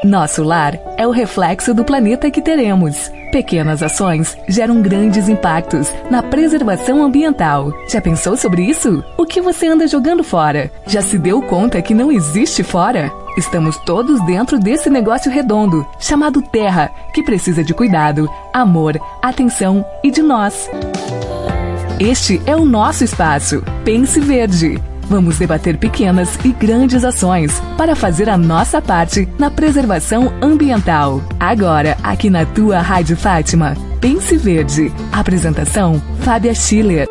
Nosso lar é o reflexo do planeta que teremos. Pequenas ações geram grandes impactos na preservação ambiental. Já pensou sobre isso? O que você anda jogando fora? Já se deu conta que não existe fora? Estamos todos dentro desse negócio redondo, chamado Terra, que precisa de cuidado, amor, atenção e de nós. Este é o nosso espaço. Pense Verde. Vamos debater pequenas e grandes ações para fazer a nossa parte na preservação ambiental. Agora, aqui na tua Rádio Fátima. Pense Verde. Apresentação, Fábia Schiller.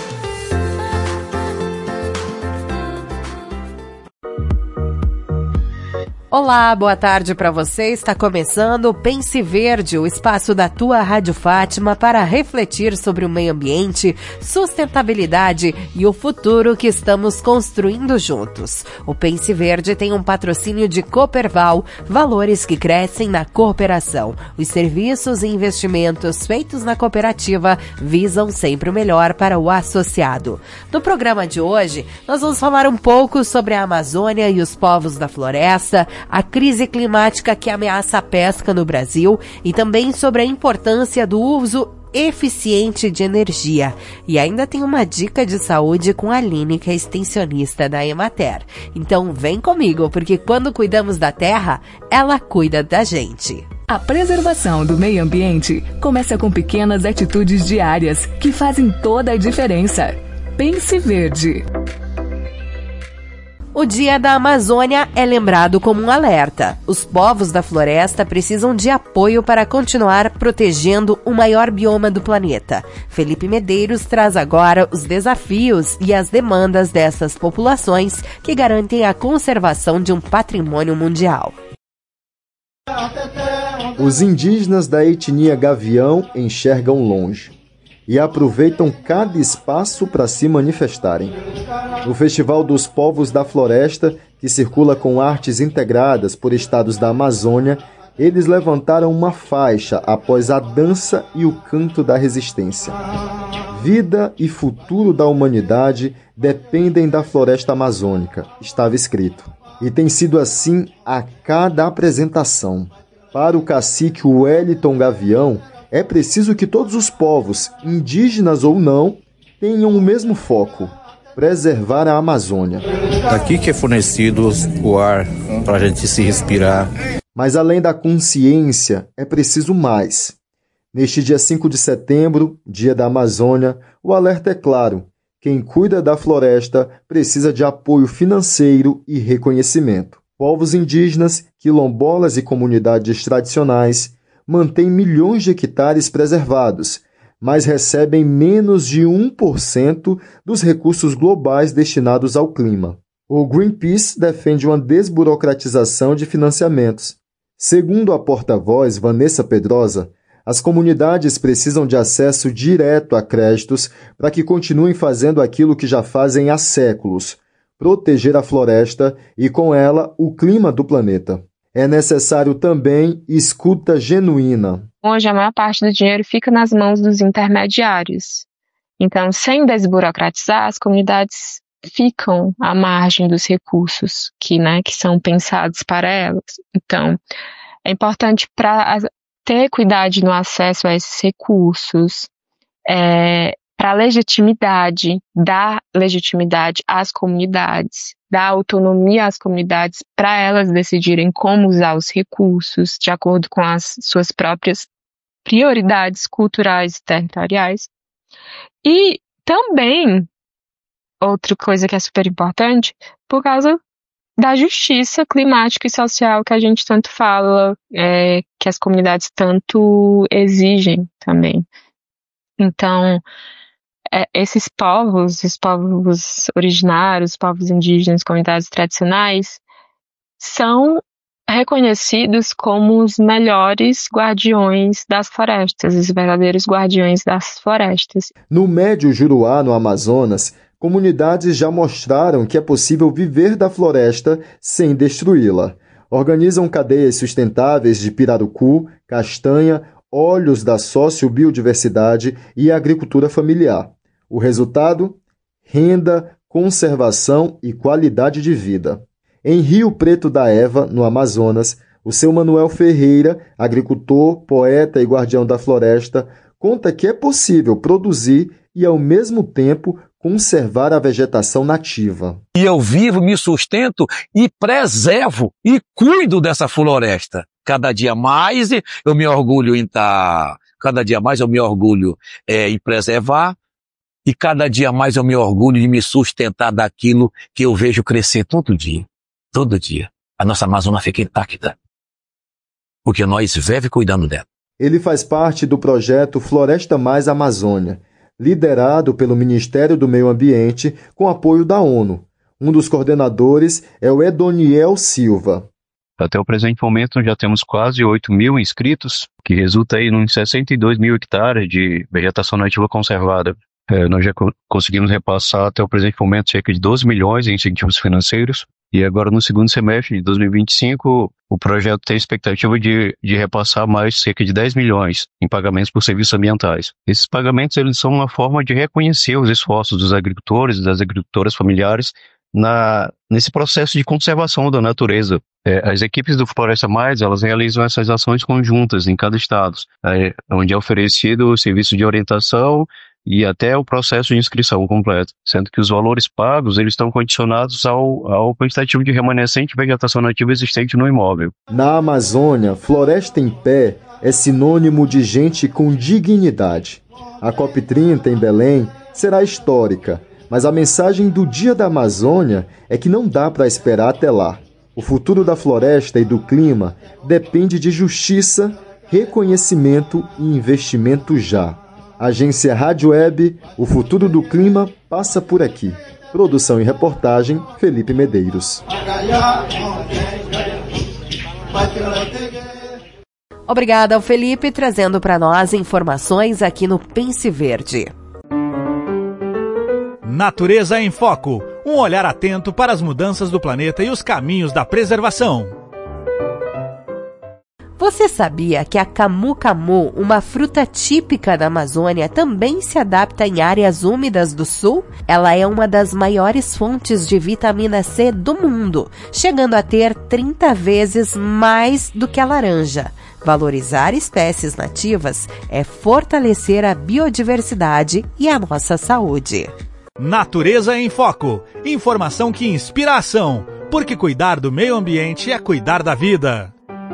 Olá, boa tarde para você. Está começando o Pense Verde, o espaço da tua Rádio Fátima para refletir sobre o meio ambiente, sustentabilidade e o futuro que estamos construindo juntos. O Pense Verde tem um patrocínio de Cooperval, valores que crescem na cooperação. Os serviços e investimentos feitos na cooperativa visam sempre o melhor para o associado. No programa de hoje, nós vamos falar um pouco sobre a Amazônia e os povos da floresta, a crise climática que ameaça a pesca no Brasil e também sobre a importância do uso eficiente de energia. E ainda tem uma dica de saúde com a Aline, que é extensionista da Emater. Então vem comigo, porque quando cuidamos da terra, ela cuida da gente. A preservação do meio ambiente começa com pequenas atitudes diárias que fazem toda a diferença. Pense Verde. O Dia da Amazônia é lembrado como um alerta. Os povos da floresta precisam de apoio para continuar protegendo o maior bioma do planeta. Felipe Medeiros traz agora os desafios e as demandas dessas populações que garantem a conservação de um patrimônio mundial. Os indígenas da etnia Gavião enxergam longe e aproveitam cada espaço para se manifestarem. No Festival dos Povos da Floresta, que circula com artes integradas por estados da Amazônia, eles levantaram uma faixa após a dança e o canto da resistência. Vida e futuro da humanidade dependem da floresta amazônica, estava escrito. E tem sido assim a cada apresentação. Para o cacique Wellington Gavião, é preciso que todos os povos, indígenas ou não, tenham o mesmo foco: preservar a Amazônia. Daqui que é fornecido o ar para a gente se respirar. Mas além da consciência, é preciso mais. Neste dia 5 de setembro, Dia da Amazônia, o alerta é claro: quem cuida da floresta precisa de apoio financeiro e reconhecimento. Povos indígenas, quilombolas e comunidades tradicionais mantêm milhões de hectares preservados, mas recebem menos de 1% dos recursos globais destinados ao clima. O Greenpeace defende uma desburocratização de financiamentos. Segundo a porta-voz Vanessa Pedrosa, as comunidades precisam de acesso direto a créditos para que continuem fazendo aquilo que já fazem há séculos: proteger a floresta e, com ela, o clima do planeta. É necessário também escuta genuína. Hoje, a maior parte do dinheiro fica nas mãos dos intermediários. Então, sem desburocratizar, as comunidades ficam à margem dos recursos que são pensados para elas. Então, é importante para ter cuidado no acesso a esses recursos, para dar legitimidade às comunidades, dar autonomia às comunidades para elas decidirem como usar os recursos de acordo com as suas próprias prioridades culturais e territoriais. E também, outra coisa que é super importante, por causa da justiça climática e social que a gente tanto fala, que as comunidades tanto exigem também. Então, esses povos, os povos originários, os povos indígenas, comunidades tradicionais, são reconhecidos como os melhores guardiões das florestas, os verdadeiros guardiões das florestas. No Médio Juruá, no Amazonas, comunidades já mostraram que é possível viver da floresta sem destruí-la. Organizam cadeias sustentáveis de pirarucu, castanha, óleos da sociobiodiversidade e agricultura familiar. O resultado? Renda, conservação e qualidade de vida. Em Rio Preto da Eva, no Amazonas, O seu Manuel Ferreira, agricultor, poeta e guardião da floresta, conta que é possível produzir e, ao mesmo tempo, conservar a vegetação nativa. E eu vivo, me sustento e preservo e cuido dessa floresta. Cada dia mais eu me orgulho em em preservar, e cada dia mais eu me orgulho de me sustentar daquilo que eu vejo crescer todo dia. Todo dia. A nossa Amazônia fica intacta, porque nós vivemos cuidando dela. Ele faz parte do projeto Floresta Mais Amazônia, liderado pelo Ministério do Meio Ambiente com apoio da ONU. Um dos coordenadores é o Edoniel Silva. Até o presente momento já temos quase 8 mil inscritos, que resulta aí em 62 mil hectares de vegetação nativa conservada. Nós já conseguimos repassar até o presente momento cerca de 12 milhões em incentivos financeiros, e agora no segundo semestre de 2025 o projeto tem a expectativa de repassar mais cerca de 10 milhões em pagamentos por serviços ambientais. Esses pagamentos eles são uma forma de reconhecer os esforços dos agricultores e das agricultoras familiares nesse processo de conservação da natureza. As equipes do Floresta Mais, elas realizam essas ações conjuntas em cada estado, onde é oferecido o serviço de orientação e até o processo de inscrição completo, sendo que os valores pagos eles estão condicionados ao quantitativo de remanescente vegetação nativa existente no imóvel. Na Amazônia, floresta em pé é sinônimo de gente com dignidade. A COP30 em Belém será histórica, mas a mensagem do Dia da Amazônia é que não dá para esperar até lá. O futuro da floresta e do clima depende de justiça, reconhecimento e investimento já. Agência Rádio Web, o futuro do clima passa por aqui. Produção e reportagem, Felipe Medeiros. Obrigada ao Felipe, trazendo para nós informações aqui no Pense Verde. Natureza em Foco, um olhar atento para as mudanças do planeta e os caminhos da preservação. Você sabia que a camu-camu, uma fruta típica da Amazônia, também se adapta em áreas úmidas do sul? Ela é uma das maiores fontes de vitamina C do mundo, chegando a ter 30 vezes mais do que a laranja. Valorizar espécies nativas é fortalecer a biodiversidade e a nossa saúde. Natureza em Foco, informação que inspira a ação, porque cuidar do meio ambiente é cuidar da vida.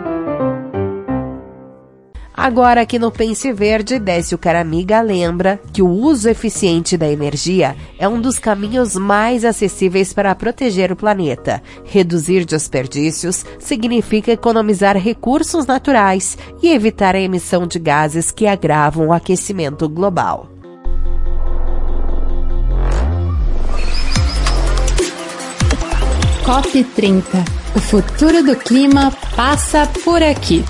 Agora aqui no Pense Verde, Décio Caramiga lembra que o uso eficiente da energia é um dos caminhos mais acessíveis para proteger o planeta. Reduzir desperdícios significa economizar recursos naturais e evitar a emissão de gases que agravam o aquecimento global. COP30. O futuro do clima passa por aqui.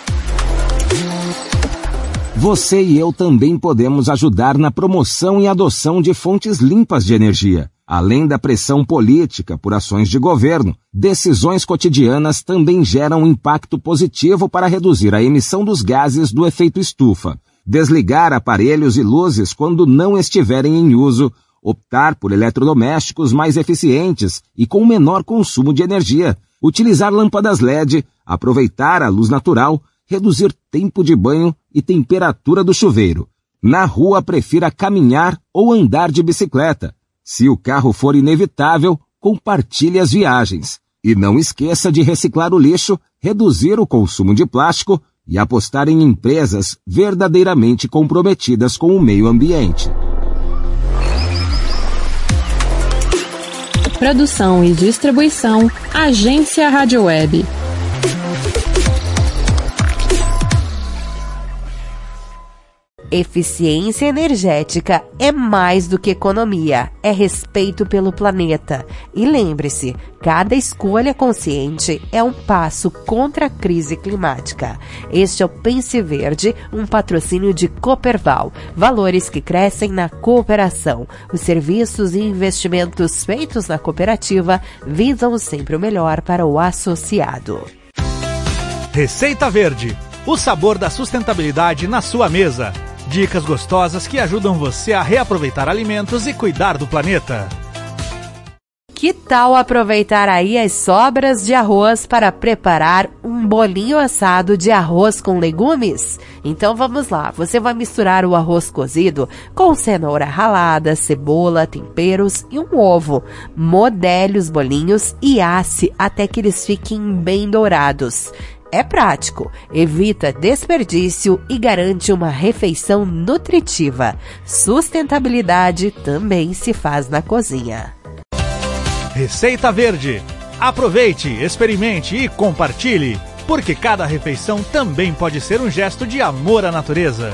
Você e eu também podemos ajudar na promoção e adoção de fontes limpas de energia. Além da pressão política por ações de governo, decisões cotidianas também geram um impacto positivo para reduzir a emissão dos gases do efeito estufa. Desligar aparelhos e luzes quando não estiverem em uso, optar por eletrodomésticos mais eficientes e com menor consumo de energia, utilizar lâmpadas LED, aproveitar a luz natural, reduzir tempo de banho e temperatura do chuveiro. Na rua, prefira caminhar ou andar de bicicleta. Se o carro for inevitável, compartilhe as viagens. E não esqueça de reciclar o lixo, reduzir o consumo de plástico e apostar em empresas verdadeiramente comprometidas com o meio ambiente. Produção e distribuição, Agência Rádio Web. Eficiência energética é mais do que economia, é respeito pelo planeta. E lembre-se, cada escolha consciente é um passo contra a crise climática. Este é o Pense Verde, um patrocínio de Cooperval, valores que crescem na cooperação. Os serviços e investimentos feitos na cooperativa visam sempre o melhor para o associado. Receita Verde, o sabor da sustentabilidade na sua mesa. Dicas gostosas que ajudam você a reaproveitar alimentos e cuidar do planeta. Que tal aproveitar aí as sobras de arroz para preparar um bolinho assado de arroz com legumes? Então vamos lá, você vai misturar o arroz cozido com cenoura ralada, cebola, temperos e um ovo. Modele os bolinhos e asse até que eles fiquem bem dourados. É prático, evita desperdício e garante uma refeição nutritiva. Sustentabilidade também se faz na cozinha. Receita Verde. Aproveite, experimente e compartilhe, porque cada refeição também pode ser um gesto de amor à natureza.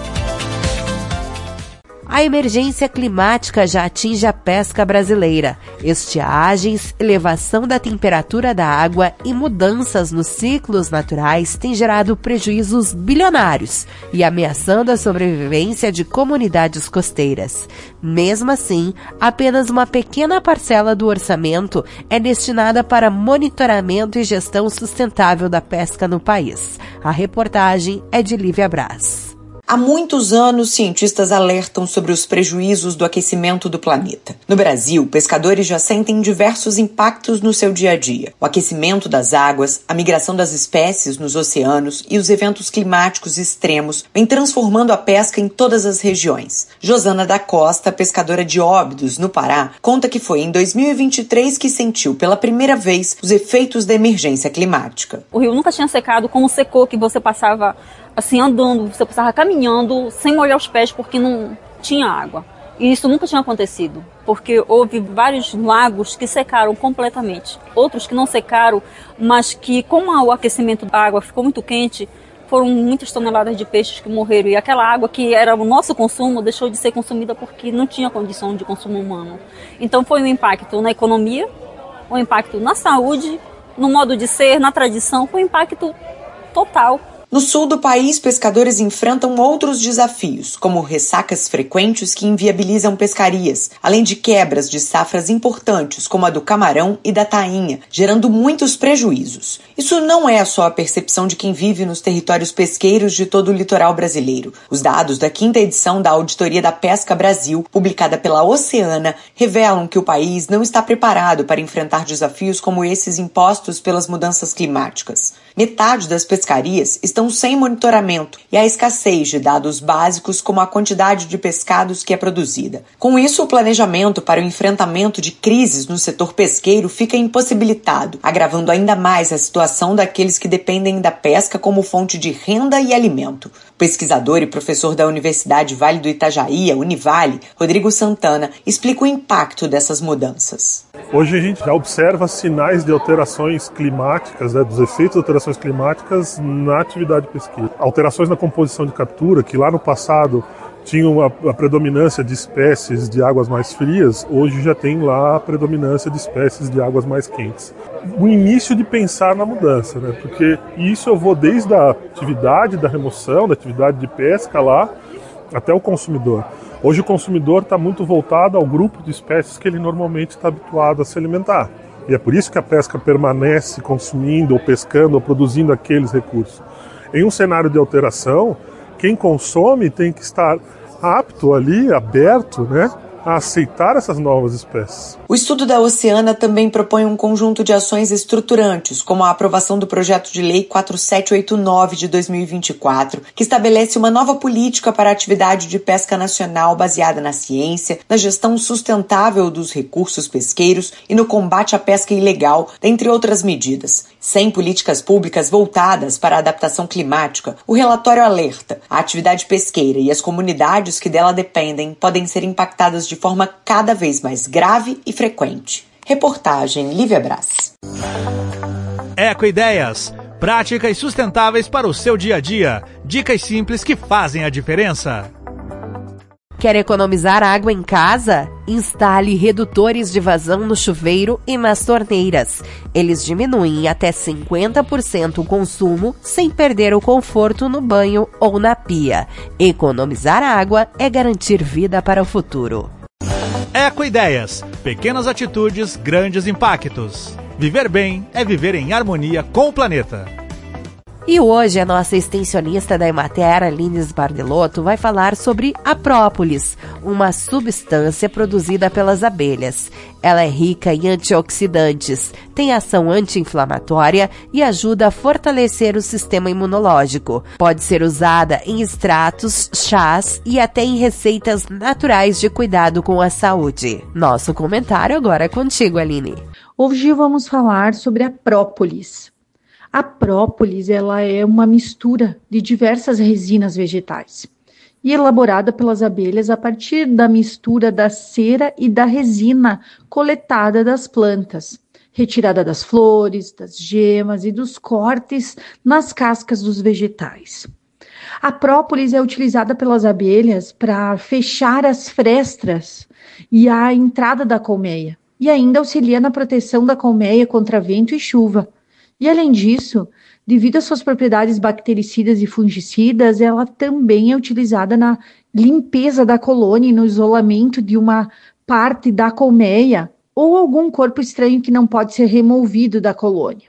A emergência climática já atinge a pesca brasileira. Estiagens, elevação da temperatura da água e mudanças nos ciclos naturais têm gerado prejuízos bilionários e ameaçando a sobrevivência de comunidades costeiras. Mesmo assim, apenas uma pequena parcela do orçamento é destinada para monitoramento e gestão sustentável da pesca no país. A reportagem é de Lívia Braz. Há muitos anos, cientistas alertam sobre os prejuízos do aquecimento do planeta. No Brasil, pescadores já sentem diversos impactos no seu dia a dia. O aquecimento das águas, a migração das espécies nos oceanos e os eventos climáticos extremos vêm transformando a pesca em todas as regiões. Josana da Costa, pescadora de Óbidos, no Pará, conta que foi em 2023 que sentiu pela primeira vez os efeitos da emergência climática. O rio nunca tinha secado como secou, que você passava assim andando, você passava caminhando sem molhar os pés porque não tinha água. E isso nunca tinha acontecido, porque houve vários lagos que secaram completamente. Outros que não secaram, mas que como o aquecimento da água ficou muito quente, foram muitas toneladas de peixes que morreram. E aquela água que era o nosso consumo deixou de ser consumida porque não tinha condição de consumo humano. Então foi um impacto na economia, um impacto na saúde, no modo de ser, na tradição, foi um impacto total. No sul do país, pescadores enfrentam outros desafios, como ressacas frequentes que inviabilizam pescarias, além de quebras de safras importantes, como a do camarão e da tainha, gerando muitos prejuízos. Isso não é só a percepção de quem vive nos territórios pesqueiros de todo o litoral brasileiro. Os dados da 5ª edição da Auditoria da Pesca Brasil, publicada pela Oceana, revelam que o país não está preparado para enfrentar desafios como esses impostos pelas mudanças climáticas. Metade das pescarias estão sem monitoramento e há escassez de dados básicos como a quantidade de pescados que é produzida. Com isso, o planejamento para o enfrentamento de crises no setor pesqueiro fica impossibilitado, agravando ainda mais a situação daqueles que dependem da pesca como fonte de renda e alimento. O pesquisador e professor da Universidade Vale do Itajaí, a Univale, Rodrigo Santana, explica o impacto dessas mudanças. Hoje a gente já observa sinais de alterações climáticas, dos efeitos de alterações climáticas na atividade pesqueira. Alterações na composição de captura, que lá no passado tinham a predominância de espécies de águas mais frias, hoje já tem lá a predominância de espécies de águas mais quentes. O início de pensar na mudança, porque isso eu vou desde a atividade da remoção, da atividade de pesca lá, até o consumidor. Hoje o consumidor está muito voltado ao grupo de espécies que ele normalmente está habituado a se alimentar. E é por isso que a pesca permanece consumindo, ou pescando, ou produzindo aqueles recursos. Em um cenário de alteração, quem consome tem que estar apto ali, aberto, a aceitar essas novas espécies. O estudo da Oceana também propõe um conjunto de ações estruturantes, como a aprovação do projeto de lei 4789 de 2024, que estabelece uma nova política para a atividade de pesca nacional baseada na ciência, na gestão sustentável dos recursos pesqueiros e no combate à pesca ilegal, dentre outras medidas. Sem políticas públicas voltadas para a adaptação climática, o relatório alerta: a atividade pesqueira e as comunidades que dela dependem podem ser impactadas de forma cada vez mais grave e frequente. Reportagem Lívia Braz. Ecoideias, práticas sustentáveis para o seu dia a dia. Dicas simples que fazem a diferença. Quer economizar água em casa? Instale redutores de vazão no chuveiro e nas torneiras. Eles diminuem até 50% o consumo sem perder o conforto no banho ou na pia. Economizar água é garantir vida para o futuro. Ecoideias, pequenas atitudes, grandes impactos. Viver bem é viver em harmonia com o planeta. E hoje a nossa extensionista da Emater, Lines Bardelotto, vai falar sobre a própolis, uma substância produzida pelas abelhas. Ela é rica em antioxidantes, tem ação anti-inflamatória e ajuda a fortalecer o sistema imunológico. Pode ser usada em extratos, chás e até em receitas naturais de cuidado com a saúde. Nosso comentário agora é contigo, Aline. Hoje vamos falar sobre a própolis. A própolis, ela é uma mistura de diversas resinas vegetais e elaborada pelas abelhas a partir da mistura da cera e da resina coletada das plantas, retirada das flores, das gemas e dos cortes nas cascas dos vegetais. A própolis é utilizada pelas abelhas para fechar as frestas e a entrada da colmeia, e ainda auxilia na proteção da colmeia contra vento e chuva. E além disso, devido às suas propriedades bactericidas e fungicidas, ela também é utilizada na limpeza da colônia e no isolamento de uma parte da colmeia ou algum corpo estranho que não pode ser removido da colônia.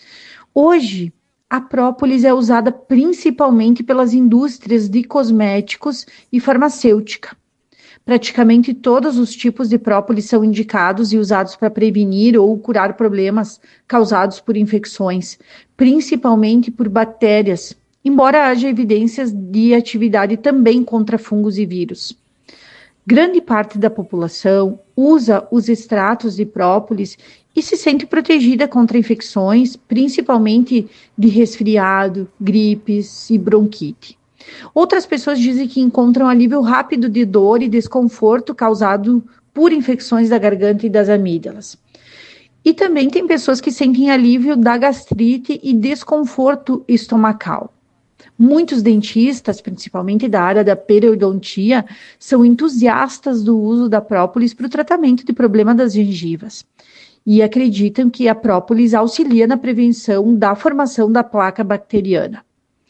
Hoje, a própolis é usada principalmente pelas indústrias de cosméticos e farmacêutica. Praticamente todos os tipos de própolis são indicados e usados para prevenir ou curar problemas causados por infecções, principalmente por bactérias, embora haja evidências de atividade também contra fungos e vírus. Grande parte da população usa os extratos de própolis e se sente protegida contra infecções, principalmente de resfriado, gripes e bronquite. Outras pessoas dizem que encontram alívio rápido de dor e desconforto causado por infecções da garganta e das amígdalas. E também tem pessoas que sentem alívio da gastrite e desconforto estomacal. Muitos dentistas, principalmente da área da periodontia, são entusiastas do uso da própolis para o tratamento de problema das gengivas e acreditam que a própolis auxilia na prevenção da formação da placa bacteriana.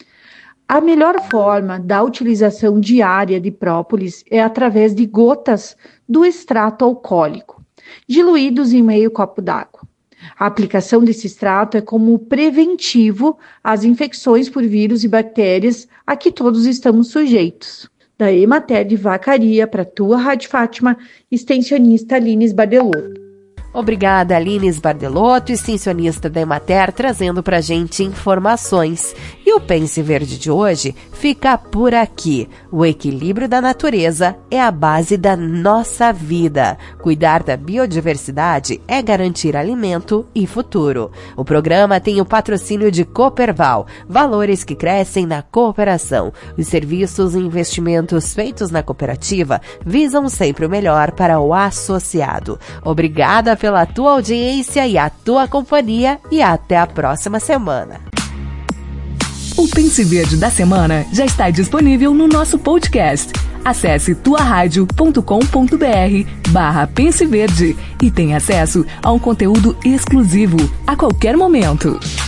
A melhor forma da utilização diária de própolis é através de gotas do extrato alcoólico, diluídos em meio copo d'água. A aplicação desse extrato é como preventivo às infecções por vírus e bactérias a que todos estamos sujeitos. Da Emater de Vacaria para a tua Rádio Fátima, extensionista Lines Bardelotto. Obrigada, Lines Bardelotto, extensionista da Emater, trazendo pra gente informações. E o Pense Verde de hoje fica por aqui. O equilíbrio da natureza é a base da nossa vida. Cuidar da biodiversidade é garantir alimento e futuro. O programa tem o patrocínio de Cooperval, valores que crescem na cooperação. Os serviços e investimentos feitos na cooperativa visam sempre o melhor para o associado. Obrigada pela tua audiência e a tua companhia e até a próxima semana. O Pense Verde da semana já está disponível no nosso podcast. Acesse tuaradio.com.br/Pense Verde e tenha acesso a um conteúdo exclusivo a qualquer momento.